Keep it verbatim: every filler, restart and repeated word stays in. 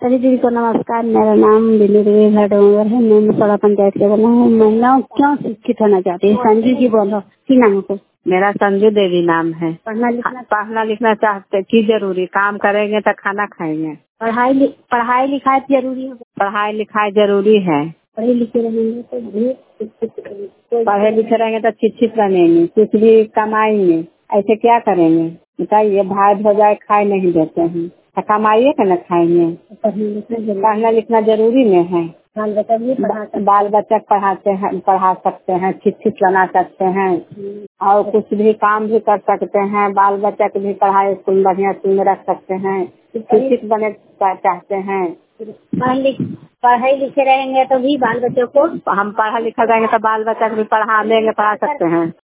सभी दीदी को नमस्कार। मेरा नाम बिनी देवी भटोंगर है। मैं मसौढ़ा पंचायत से बोल रहा हूँ। महिलाओं क्यों शिक्षित होना चाहती है? संजू जी बोलो की नाम को। मेरा संजू देवी नाम है। पढ़ना लिखना पढ़ना लिखना चाहते की जरूरी, काम करेंगे तो खाना खाएंगे। पढ़ाई लि, पढ़ाई लिखाई जरूरी है। पढ़ाई लिखाई जरूरी है। पढ़े लिखे रहेंगे तो भी शिक्षित रहेंगे। पढ़े लिखे रहेंगे तो शिक्षित बनेंगे, कुछ भी कमाएंगे। ऐसे क्या करेंगे बताइए? भाई भौजाई खाए नहीं देते हैं तो कमाइए के न खाएंगे। पढ़ना लिखना जरूरी नहीं है। बाल बच्चा भी पढ़ा बाल बच्चा पढ़ाते हैं, पढ़ा सकते हैं, शिक्षित बना सकते हैं और कुछ भी काम भी कर सकते हैं। बाल बच्चा की भी पढ़ाई स्कूल बढ़िया स्कूल में रख सकते हैं। शिक्षित बने चाहते हैं। पढ़े लिखे रहेंगे तो भी बाल बच्चों को हम पढ़ा लिखा रहेंगे तो बाल बच्चा को भी पढ़ा देंगे, पढ़ा सकते हैं।